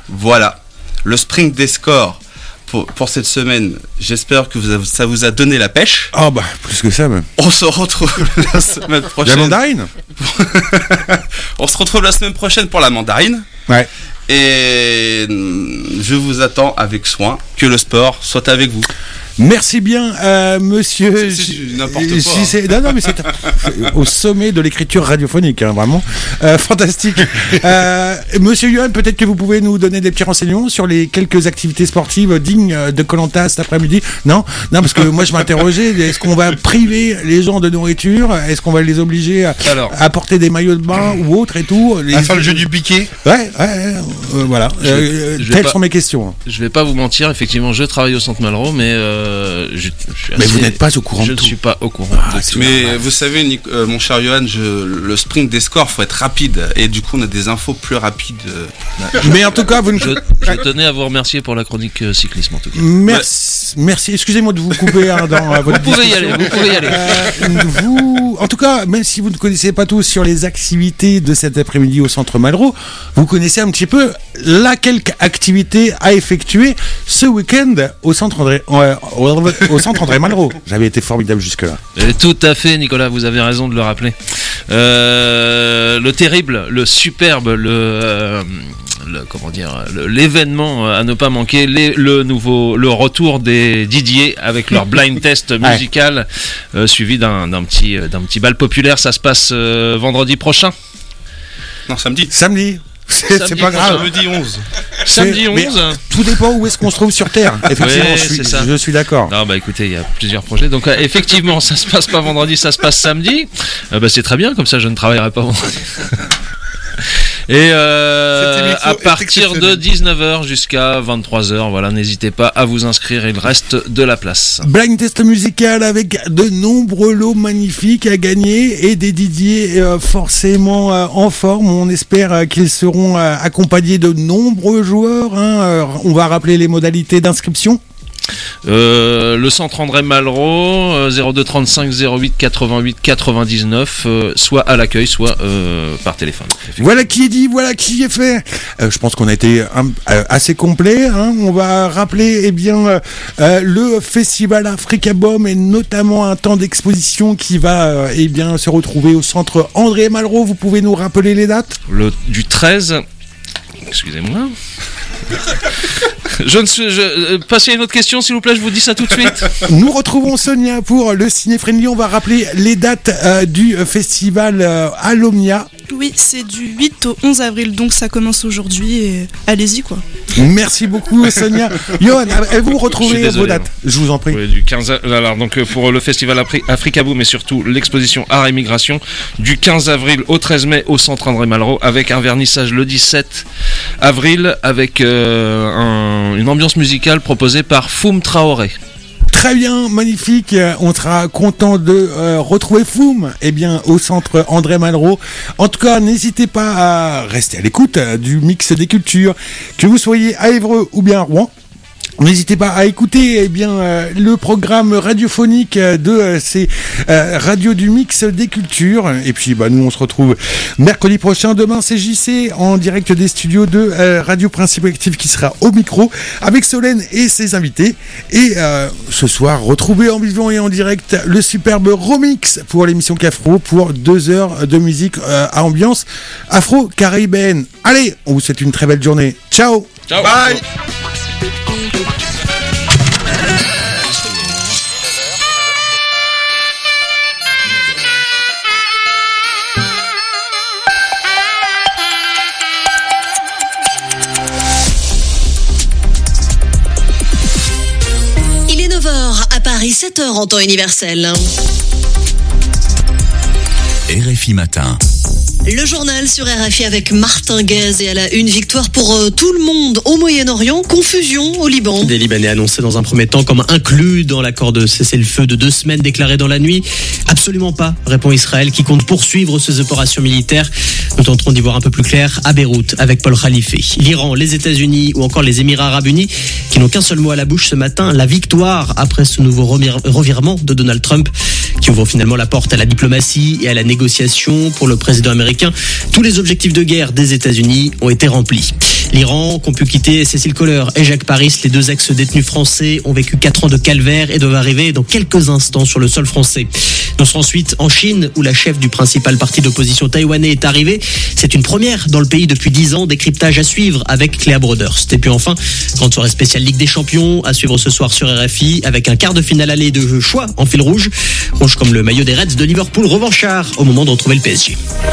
Voilà, le sprint des scores pour cette semaine. J'espère que ça vous a donné la pêche. Ah bah, plus que ça même. On se retrouve la semaine prochaine. La mandarine. On se retrouve la semaine prochaine pour la mandarine. Ouais. Et je vous attends avec soin. Que le sport soit avec vous. Merci bien, monsieur. C'est n'importe quoi. Non, mais c'est au sommet de l'écriture radiophonique, hein, vraiment. Fantastique. Monsieur Johan, peut-être que vous pouvez nous donner des petits renseignements sur les quelques activités sportives dignes de Koh-Lanta cet après-midi. Non, parce que moi je m'interrogeais. Est-ce qu'on va priver les gens de nourriture? Est-ce qu'on va les obliger à porter des maillots de bain ou autre et tout? À faire le jeu du piqué? Ouais, voilà. Telles sont mes questions. Je vais pas vous mentir, effectivement, je travaille au Centre Malraux, mais mais vous n'êtes pas au courant de tout. Je ne suis pas au courant de tout. Mais vous savez, mon cher Johan, le sprint des scores, faut être rapide. Et du coup, on a des infos plus rapides. Mais en tout cas, je tenais à vous remercier pour la chronique cyclisme, en tout cas. Merci. Excusez-moi de vous couper dans votre Vous pouvez y aller. En tout cas, même si vous ne connaissez pas tout sur les activités de cet après-midi au Centre Malraux, vous connaissez un petit peu quelques activités à effectuer ce week-end au Centre André Malraux. J'avais été formidable jusque-là. Tout à fait, Nicolas, vous avez raison de le rappeler. Le terrible, le superbe, l'événement à ne pas manquer, le retour des Didier avec leur blind test musical, suivi d'un petit bal populaire. Ça se passe vendredi prochain. Non, samedi. C'est pas grave. Samedi 11. Mais tout dépend où est-ce qu'on se trouve sur Terre. Effectivement, je suis d'accord. Non, écoutez, il y a plusieurs projets. Donc, effectivement, ça se passe pas vendredi, ça se passe samedi. C'est très bien, comme ça, je ne travaillerai pas vendredi. Et à partir de 19h jusqu'à 23h, voilà, n'hésitez pas à vous inscrire, il reste de la place. Blind test musical avec de nombreux lots magnifiques à gagner et des Didier forcément en forme. On espère qu'ils seront accompagnés de nombreux joueurs. On va rappeler les modalités d'inscription. Le centre André Malraux, 02 35 08 88 99, soit à l'accueil, soit par téléphone. Voilà qui est dit, voilà qui est fait. Je pense qu'on a été assez complet. On va rappeler le festival Africa Bomb et notamment un temps d'exposition qui va se retrouver au centre André Malraux. Vous pouvez nous rappeler les dates? Du 13. Excusez-moi. Passez à une autre question, s'il vous plaît, je vous dis ça tout de suite. Nous retrouvons Sonia pour le Ciné Friendly. On va rappeler les dates du festival à l'Omnia. Oui, c'est du 8 au 11 avril, donc ça commence aujourd'hui et allez-y quoi. Merci beaucoup Sonia. Johan, vous retrouvez vos dates? Je vous en prie. Oui, du 15 alors donc pour le festival Africa Boom, mais surtout l'exposition Art et Migration du 15 avril au 13 mai au centre André Malraux, avec un vernissage le 17 avril avec une ambiance musicale proposée par Foum Traoré. Très bien, magnifique. On sera content de retrouver Foum au centre André Malraux. En tout cas, n'hésitez pas à rester à l'écoute du mix des cultures, que vous soyez à Évreux ou bien à Rouen. N'hésitez pas à écouter le programme radiophonique de ces radios du mix des cultures. Et puis nous on se retrouve mercredi prochain. Demain c'est JC en direct des studios de Radio Principe Active qui sera au micro avec Solène et ses invités. Et ce soir, retrouvez en vivant et en direct le superbe remix pour l'émission Cafro pour 2 heures de musique à ambiance afro-caribéenne. Allez, on vous souhaite une très belle journée. Ciao. Bye. Il est 9h à Paris, 7h en temps universel. RFI Matin. Le journal sur RFI avec Martin Guez et à la une, victoire pour tout le monde au Moyen-Orient, confusion au Liban. Des Libanais annoncés dans un premier temps comme inclus dans l'accord de cessez-le-feu de 2 semaines déclaré dans la nuit. Absolument pas, répond Israël qui compte poursuivre ses opérations militaires. Nous tenterons d'y voir un peu plus clair à Beyrouth avec Paul Khalife. L'Iran, les États-Unis ou encore les Émirats Arabes Unis qui n'ont qu'un seul mot à la bouche ce matin, la victoire après ce nouveau revirement de Donald Trump qui ouvre finalement la porte à la diplomatie et à la négociation pour le président américain. Tous les objectifs de guerre des États-Unis ont été remplis. L'Iran, qu'ont pu quitter Cécile Kohler et Jacques Paris, les deux ex-détenus français, ont vécu 4 ans de calvaire et doivent arriver dans quelques instants sur le sol français. Nous serons ensuite en Chine, où la chef du principal parti d'opposition taïwanais est arrivée. C'est une première dans le pays depuis 10 ans. Décryptage à suivre avec Cléa Broderst. Et puis enfin, grande soirée spéciale Ligue des Champions à suivre ce soir sur RFI avec un quart de finale aller de choix en fil rouge. Rouge comme le maillot des Reds de Liverpool, revanchard au moment de retrouver le PSG.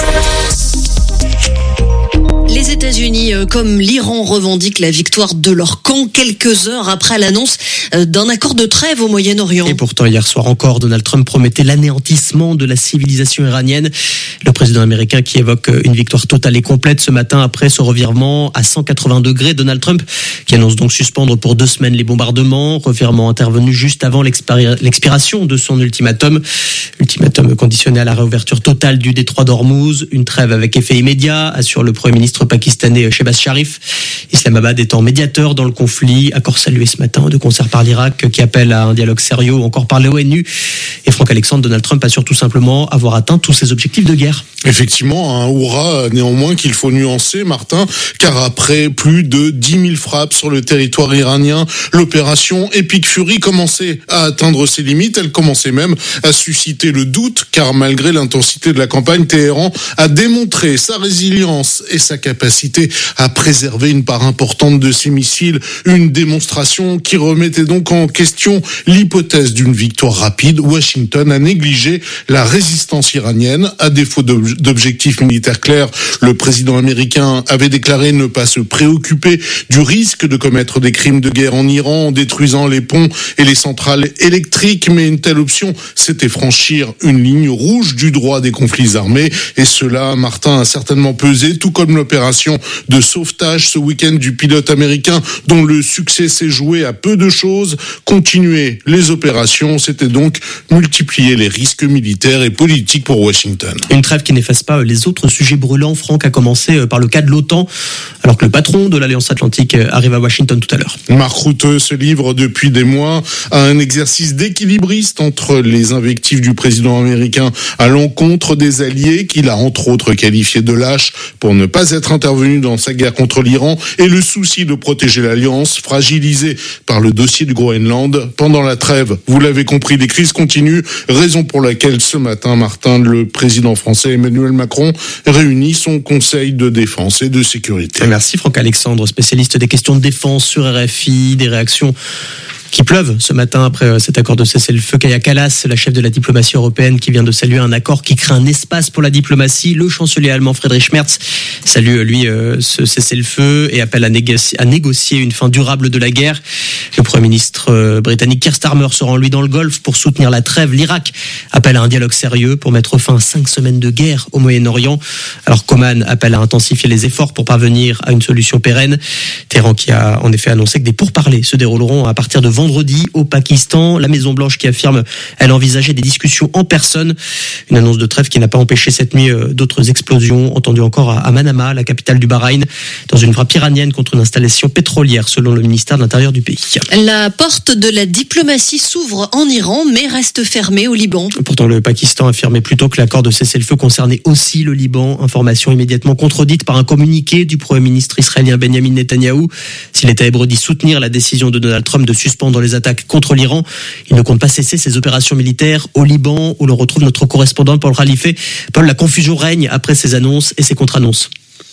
Les États-Unis, comme l'Iran, revendiquent la victoire de leur camp quelques heures après l'annonce d'un accord de trêve au Moyen-Orient. Et pourtant, hier soir encore, Donald Trump promettait l'anéantissement de la civilisation iranienne. Le président américain qui évoque une victoire totale et complète ce matin après ce revirement à 180 degrés. Donald Trump qui annonce donc suspendre pour 2 semaines les bombardements. Revirement intervenu juste avant l'expiration de son ultimatum. Ultimatum conditionné à la réouverture totale du détroit d'Ormuz. Une trêve avec effet immédiat, assure le Premier ministre pakistanais Shehbaz Sharif. Islamabad étant médiateur dans le conflit, accord salué ce matin de concert par l'Irak qui appelle à un dialogue sérieux ou encore par l'ONU. Et Franck Alexandre, Donald Trump assure tout simplement avoir atteint tous ses objectifs de guerre. Effectivement, un hurrah néanmoins qu'il faut nuancer, Martin, car après plus de 10 000 frappes sur le territoire iranien, l'opération Epic Fury commençait à atteindre ses limites. Elle commençait même à susciter le doute, car malgré l'intensité de la campagne, Téhéran a démontré sa résilience et sa capacité à préserver une part importante de ses missiles. Une démonstration qui remettait donc en question l'hypothèse d'une victoire rapide. Washington a négligé la résistance iranienne. À défaut d'objectifs militaires clairs, le président américain avait déclaré ne pas se préoccuper du risque de commettre des crimes de guerre en Iran en détruisant les ponts et les centrales électriques. Mais une telle option, c'était franchir une ligne rouge du droit des conflits armés. Et cela, Martin, a certainement pesé, tout comme l'opération de sauvetage ce week-end du pilote américain dont le succès s'est joué à peu de choses. Continuer les opérations, c'était donc multiplier les risques militaires et politiques pour Washington. Une trêve qui n'efface pas les autres sujets brûlants, Franck, a commencé par le cas de l'OTAN, alors que le patron de l'Alliance Atlantique arrive à Washington tout à l'heure. Marc Rutte se livre depuis des mois à un exercice d'équilibriste entre les invectives du président américain à l'encontre des alliés qu'il a entre autres qualifiés de lâches pour ne pas être intervenu dans sa guerre contre l'Iran et le souci de protéger l'Alliance fragilisée par le dossier du Groenland. Pendant la trêve, vous l'avez compris, les crises continuent, raison pour laquelle ce matin, Martin, le président français Emmanuel Macron réunit son conseil de défense et de sécurité. Merci Franck Alexandre, spécialiste des questions de défense sur RFI, des réactions qui pleuvent ce matin après cet accord de cessez-le-feu. Kaja Kallas, la chef de la diplomatie européenne, qui vient de saluer un accord qui crée un espace pour la diplomatie. Le chancelier allemand Friedrich Merz salue, lui, ce cessez-le-feu et appelle à négocier une fin durable de la guerre. Le Premier ministre britannique Keir Starmer se rend, lui, dans le Golfe pour soutenir la trêve. L'Irak appelle à un dialogue sérieux pour mettre fin à 5 semaines de guerre au Moyen-Orient. Alors qu'Oman appelle à intensifier les efforts pour parvenir à une solution pérenne. Téhéran qui a en effet annoncé que des pourparlers se dérouleront à partir de vendredi au Pakistan. La Maison-Blanche qui affirme, elle envisageait des discussions en personne. Une annonce de trêve qui n'a pas empêché cette nuit d'autres explosions entendues encore à Manama, la capitale du Bahreïn, dans une frappe iranienne contre une installation pétrolière, selon le ministère de l'Intérieur du pays. La porte de la diplomatie s'ouvre en Iran, mais reste fermée au Liban. Pourtant, le Pakistan affirmait plutôt que l'accord de cessez-le-feu concernait aussi le Liban. Information immédiatement contredite par un communiqué du Premier ministre israélien Benjamin Netanyahou. Si l'État hébreu dit soutenir la décision de Donald Trump de suspendre les attaques contre l'Iran, il ne compte pas cesser ses opérations militaires au Liban, où l'on retrouve notre correspondant Paul Khalife. Paul, la confusion règne après ces annonces et ces contre-annonces.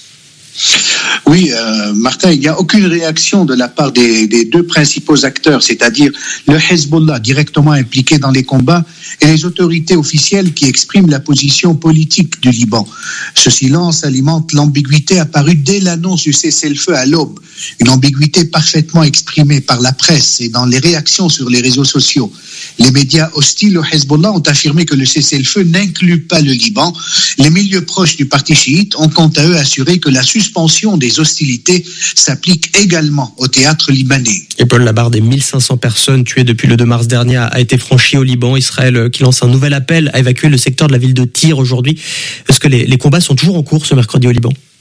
Oui, Martin, il n'y a aucune réaction de la part des deux principaux acteurs, c'est-à-dire le Hezbollah directement impliqué dans les combats et les autorités officielles qui expriment la position politique du Liban. Ce silence alimente l'ambiguïté apparue dès l'annonce du cessez-le-feu à l'aube, une ambiguïté parfaitement exprimée par la presse et dans les réactions sur les réseaux sociaux. Les médias hostiles au Hezbollah ont affirmé que le cessez-le-feu n'inclut pas le Liban. Les milieux proches du parti chiite ont quant à eux assuré que la suspension des hostilités s'applique également au théâtre libanais. Et Paul, la barre des 1500 personnes tuées depuis le 2 mars dernier a été franchie au Liban. Israël qui lance un nouvel appel à évacuer le secteur de la ville de Tyr aujourd'hui. Est-ce que les combats sont toujours en cours ce mercredi au Liban ?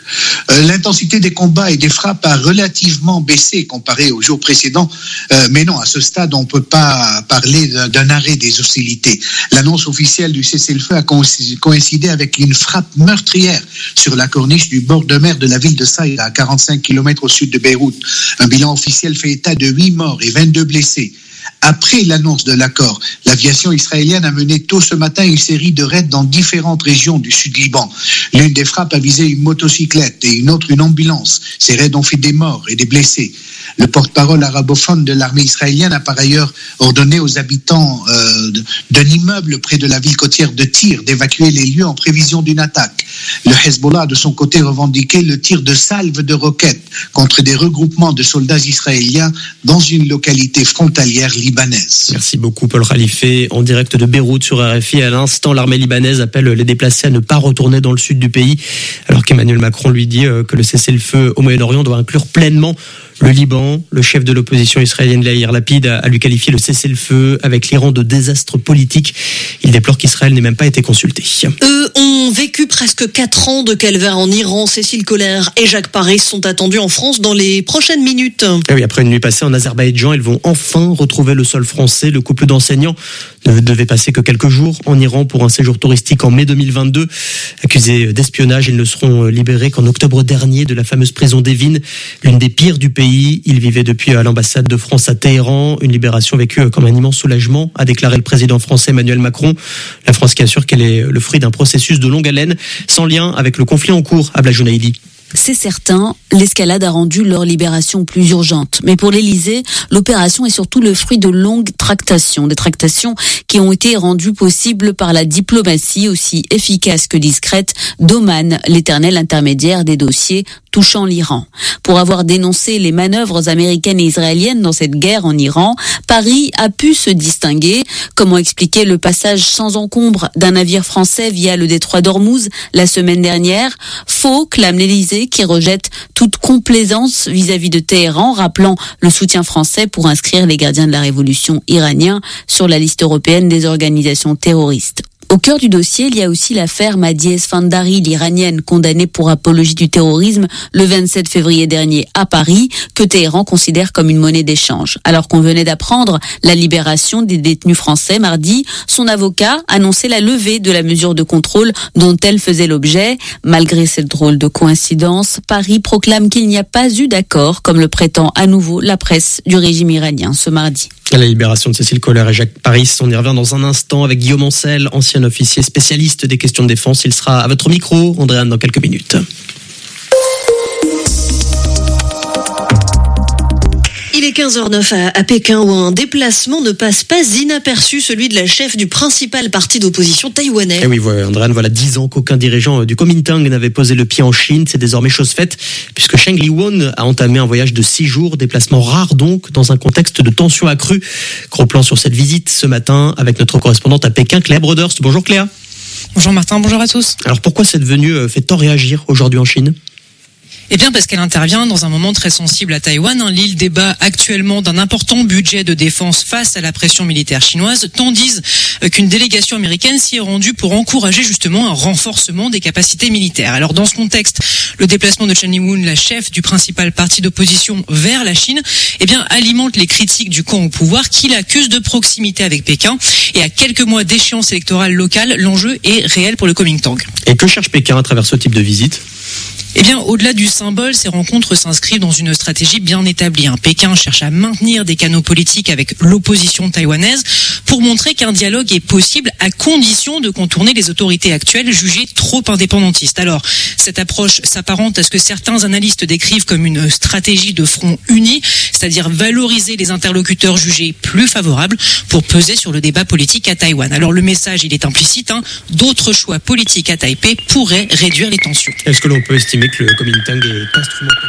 L'intensité des combats et des frappes a relativement baissé comparé aux jours précédents, mais non, à ce stade, on ne peut pas parler d'un arrêt des hostilités. L'annonce officielle du cessez-le-feu a coïncidé avec une frappe meurtrière sur la corniche du bord de mer de la ville de Saïra, à 45 km au sud de Beyrouth. Un bilan officiel fait état de 8 morts et 22 blessés. Après l'annonce de l'accord, l'aviation israélienne a mené tôt ce matin une série de raids dans différentes régions du sud-Liban. L'une des frappes a visé une motocyclette et une autre une ambulance. Ces raids ont fait des morts et des blessés. Le porte-parole arabophone de l'armée israélienne a par ailleurs ordonné aux habitants d'un immeuble près de la ville côtière de Tyr d'évacuer les lieux en prévision d'une attaque. Le Hezbollah, de son côté, revendiquait le tir de salves de roquettes contre des regroupements de soldats israéliens dans une localité frontalière libanaise. Merci beaucoup Paul Khalife, en direct de Beyrouth sur RFI. À l'instant, l'armée libanaise appelle les déplacés à ne pas retourner dans le sud du pays, alors qu'Emmanuel Macron lui dit que le cessez-le-feu au Moyen-Orient doit inclure pleinement le Liban. Le chef de l'opposition israélienne Yair Lapid a lui qualifié le cessez-le-feu avec l'Iran de désastre politique. Il déplore qu'Israël n'ait même pas été consulté. Eux ont vécu presque 4 ans de calvaire en Iran. Cécile Collère et Jacques Paris sont attendus en France dans les prochaines minutes. Et oui, après une nuit passée en Azerbaïdjan, ils vont enfin retrouver le sol français. Le couple d'enseignants ne devait passer que quelques jours en Iran pour un séjour touristique en mai 2022. Accusés d'espionnage, ils ne seront libérés qu'en octobre dernier de la fameuse prison d'Evin, l'une des pires du pays. Ils vivaient depuis à l'ambassade de France à Téhéran. Une libération vécue comme un immense soulagement, a déclaré le président français Emmanuel Macron. La France qui assure qu'elle est le fruit d'un processus de longue haleine, sans lien avec le conflit en cours. Abla Jounaïdi. C'est certain, l'escalade a rendu leur libération plus urgente. Mais pour l'Élysée, l'opération est surtout le fruit de longues tractations. Des tractations qui ont été rendues possibles par la diplomatie aussi efficace que discrète d'Oman, l'éternel intermédiaire des dossiers touchant l'Iran. Pour avoir dénoncé les manœuvres américaines et israéliennes dans cette guerre en Iran, Paris a pu se distinguer. Comment expliquer le passage sans encombre d'un navire français via le détroit d'Ormuz la semaine dernière? Faux, clame l'Élysée, qui rejette toute complaisance vis-à-vis de Téhéran, rappelant le soutien français pour inscrire les gardiens de la révolution iraniens sur la liste européenne des organisations terroristes. Au cœur du dossier, il y a aussi l'affaire Mahdi Esfandari, l'Iranienne condamnée pour apologie du terrorisme le 27 février dernier à Paris, que Téhéran considère comme une monnaie d'échange. Alors qu'on venait d'apprendre la libération des détenus français mardi, son avocat annonçait la levée de la mesure de contrôle dont elle faisait l'objet. Malgré cette drôle de coïncidence, Paris proclame qu'il n'y a pas eu d'accord, comme le prétend à nouveau la presse du régime iranien ce mardi. À la libération de Cécile Collère et Jacques Paris, on y revient dans un instant avec Guillaume Ancel, ancien officier spécialiste des questions de défense. Il sera à votre micro, Andréane, dans quelques minutes. Il est 15h09 à Pékin où un déplacement ne passe pas inaperçu, celui de la chef du principal parti d'opposition taïwanais. Et oui, Andréane, voilà 10 ans qu'aucun dirigeant du Kuomintang n'avait posé le pied en Chine. C'est désormais chose faite puisque Cheng Li-won a entamé un voyage de 6 jours, déplacement rare donc dans un contexte de tension accrue. Gros plan sur cette visite ce matin avec notre correspondante à Pékin, Cléa Broderst. Bonjour Cléa. Bonjour Martin, bonjour à tous. Alors pourquoi cette venue fait tant réagir aujourd'hui en Chine ? Eh bien parce qu'elle intervient dans un moment très sensible à Taïwan. L'île débat actuellement d'un important budget de défense face à la pression militaire chinoise, tandis qu'une délégation américaine s'y est rendue pour encourager justement un renforcement des capacités militaires. Alors dans ce contexte, le déplacement de Cheng Li-won, la chef du principal parti d'opposition vers la Chine, eh bien alimente les critiques du camp au pouvoir qui l'accuse de proximité avec Pékin. Et à quelques mois d'échéance électorale locale, l'enjeu est réel pour le Kuomintang. Et que cherche Pékin à travers ce type de visite ? Eh bien, au-delà du symbole, ces rencontres s'inscrivent dans une stratégie bien établie. Pékin cherche à maintenir des canaux politiques avec l'opposition taïwanaise pour montrer qu'un dialogue est possible à condition de contourner les autorités actuelles jugées trop indépendantistes. Alors, cette approche s'apparente à ce que certains analystes décrivent comme une stratégie de front uni, c'est-à-dire valoriser les interlocuteurs jugés plus favorables pour peser sur le débat politique à Taïwan. Alors, le message, il est implicite. D'autres choix politiques à Taipei pourraient réduire les tensions. Est-ce que l'on peut estimer que le Kuomintang est instrumental?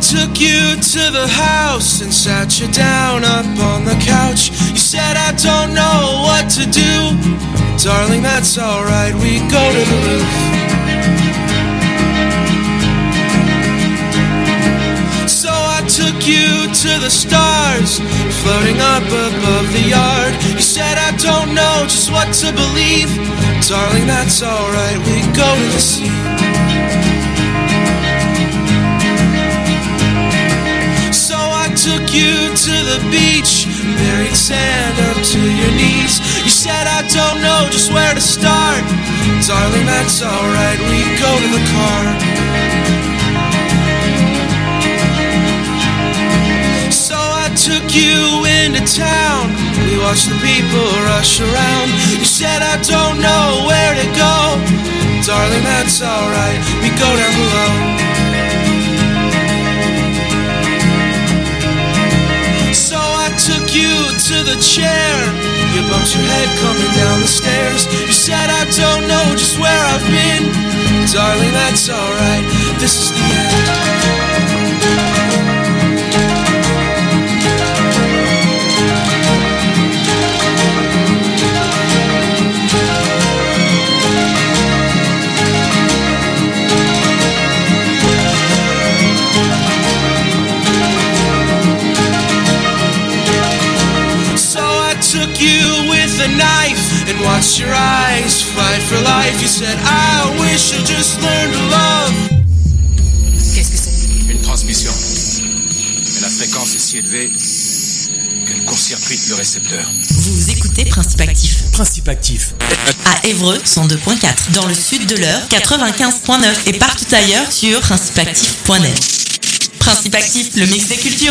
took you to the house and sat you down up on the couch. You said I don't know what to do. Darling, that's alright, we go to the roof. So I took you to the stars, floating up above the yard. You said I don't know just what to believe. Darling, that's alright, we go to the sea. Took you to the beach, buried sand up to your knees. You said I don't know just where to start. Darling, that's alright, we go to the car. So I took you into town, we watched the people rush around. You said I don't know where to go. Darling, that's alright, we go down below. Took you to the chair, you bumped your head coming down the stairs. You said I don't know just where I've been. Darling, that's alright, this is the took you with a knife and watched your eyes fight for life. You said, I wish I just learned to love. Qu'est-ce que c'est? Une transmission. Mais la fréquence est si élevée qu'elle court-circuite le récepteur. Vous écoutez Principe Actif. Principe Actif. À Évreux, 102.4. Dans le sud de l'Eure, 95.9. Et partout ailleurs sur principeactif.net. Principe Actif, le mix des cultures.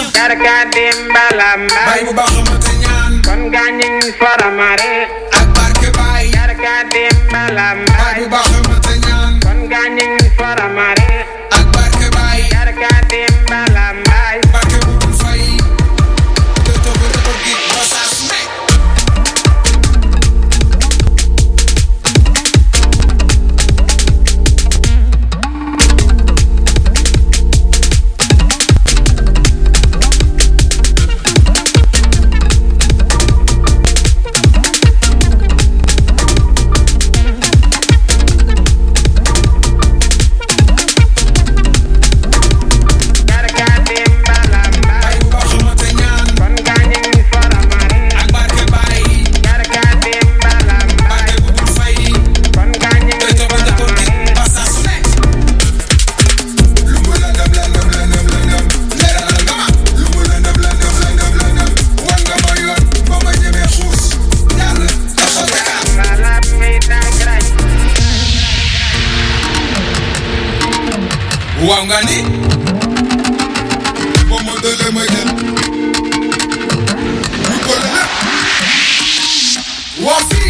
Wangani Bomodele Magel Wafi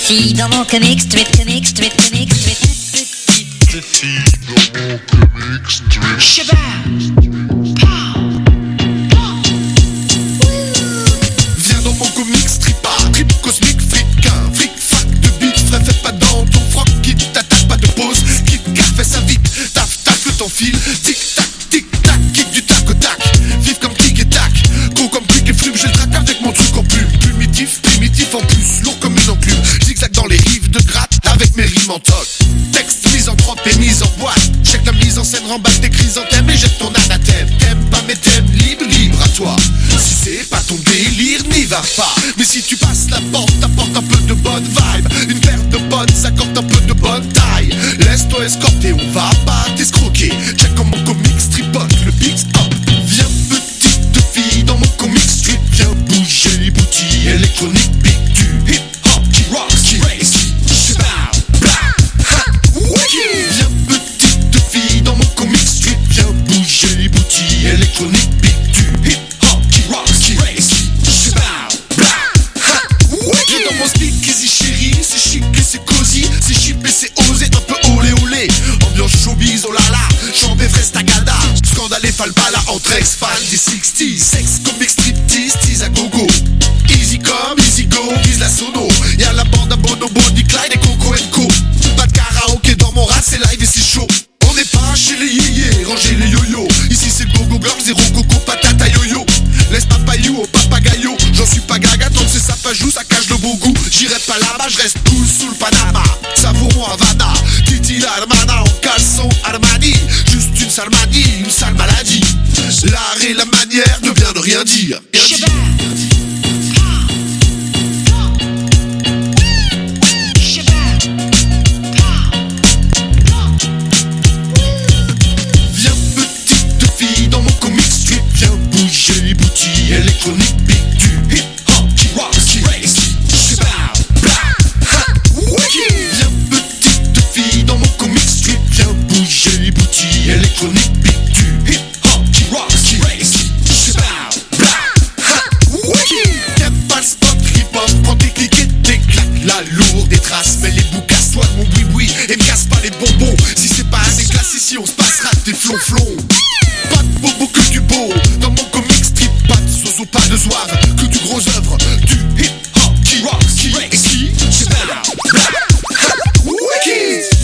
filles dans mon comic strip. Petite fille dans mon comic strip. Viens dans mon comic strip, trip cosmique, fric, un fric, fac de bite, frais, fais pas dans ton froc, qui t'attaque, pas de pause, qui te fais ça vite, taf, taf, le temps file, tic tac, kick du tac au tac, vive comme tic et tac, gros comme quick et flume, j'ai le trac avec mon truc en plume, primitif en plus, lourd comme une enclume, zigzag dans les rives de gratte avec mes rimes en toc, texte misanthrope et mise en boîte, check la mise en scène, remballe tes chrysanthèmes et jette ton anathème, t'aimes pas mais t'aimes, libre à toi, si c'est pas ton délire, n'y va pas, mais si tu passes la porte, t'apportes un peu de bonne vibe, une paire de bonnes s'accorde un peu de bonne taille, laisse-toi escorter, on va pas t'escroquer, check comme mon comic stripote, le beat up, viens petite fille dans mon comic strip, viens bouger les boutilles électroniques, big du hip hop qui rock, qui race, qui blah, viens petite fille dans mon comic strip, viens bouger les boutilles électroniques, big du hip hop qui rock, qui race, qui blah, viens dans mon speakeasy chérie, c'est chic et c'est cosy, c'est cheap et c'est osé, un peu olé olé, ambiance showbiz, oh là là, chambé fraise tagada, scandale et falbala entre ex-fans des 60s, sexe comic striptease, tease à gogo, easy come, easy go, vise la sono, y'a la bande à Bonobo, Nick Clyde et Coco & Co, pas de karaoké dans mon rat, c'est live et c'est chaud, on n'est pas chez les yéyés, rangez les yo-yo, ici c'est gogo girl, zéro coco, patate à yo-yo, laisse papayou au papagayo, j'en suis pas gaga, tant que c'est ça joue, ça cache le beau goût, j'irai pas là-bas, je reste cool sous le Panama, savourons Havana, Titi la hermana en caleçon Armani, juste une sale manie, une sale maladie, l'art et la manière de bien ne rien dire. Viens petite fille dans mon comic strip, viens bouger les boutilles électroniques, big du hip hop qui rock, qui race, qui viens petite fille dans mon comic strip, viens bouger les boutilles électroniques, big du hip hop qui rock, qui race, qui t'aimes pas le spot hip-hop, prends tes clics et tes claques, la lourde des traces, mets les bouts, casse-toi de mon boui-boui et me casse pas les bonbons, si c'est pas assez classe ici on se passera tes flonflons, pas de bobo que du beau, dans mon comic strip, pas de sozo, pas de zouave, que du gros œuvre, du hip-hop qui rock, qui race, qui